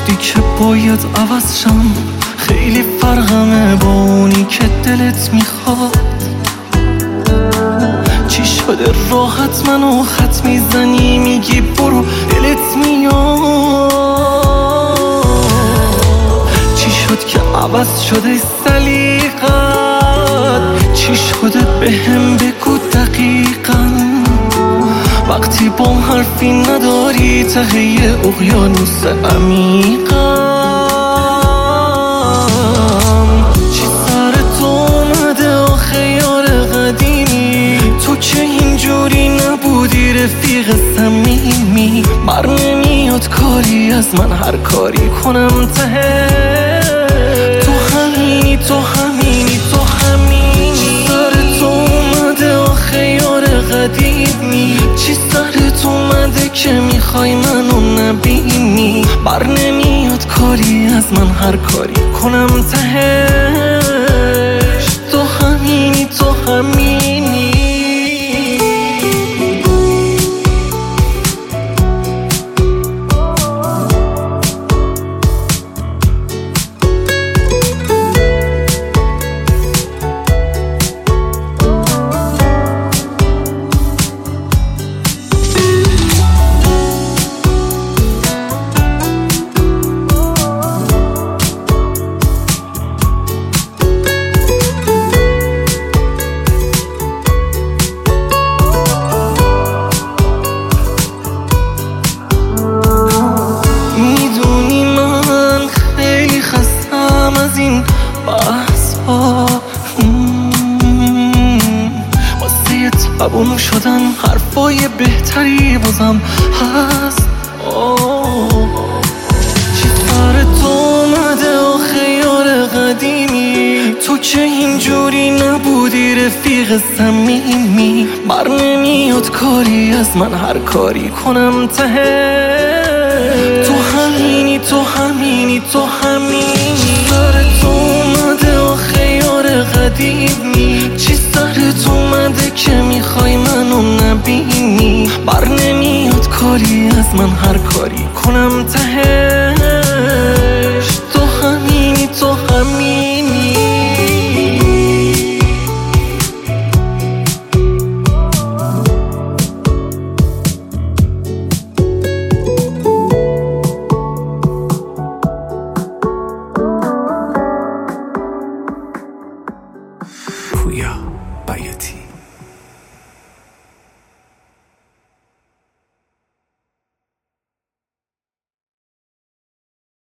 گفتی که باید عوض شم، خیلی فرقمه با اونی که دلت میخواد. چی شده راحت منو خط میزنی، میگی برو دلت میاد. چی شد که عوض شده سلیقت، چی شده بهم بگو دقیقاً. وقتی با حرفی نداری ته اقیانوس عمیقم. چی سر تو اومده آخه یار قدیمی، تو که اینجوری نبودی رفیق صمیمی. بر نمیاد کاری از من هر کاری کنم ته تو همینی، تو همینی، تو همینی. چی سر تو اومده آخه یار قدیمی، چی سرت اومده که میخوای منو نبینی. بر نمیاد کاری از من هر کاری کنم تهش تو همینی، تو همینی. از این بحث ها واسه تبون شدن حرفای بهتری بازم هست. چی سر تو اومده آخه یار قدیمی، تو که اینجوری نبودی رفیق صمیمی. بر نمیاد کاری از من هر کاری کنم ته تو همینی، تو همینی، تو همینی. سر تو اومده آخه یار قدیمی، چی سرت اومده که میخوای منو نبینی. بر نمیاد کاری از من هر کاری کنم تهش تو همینی، تو همینی. پویا بیاتی.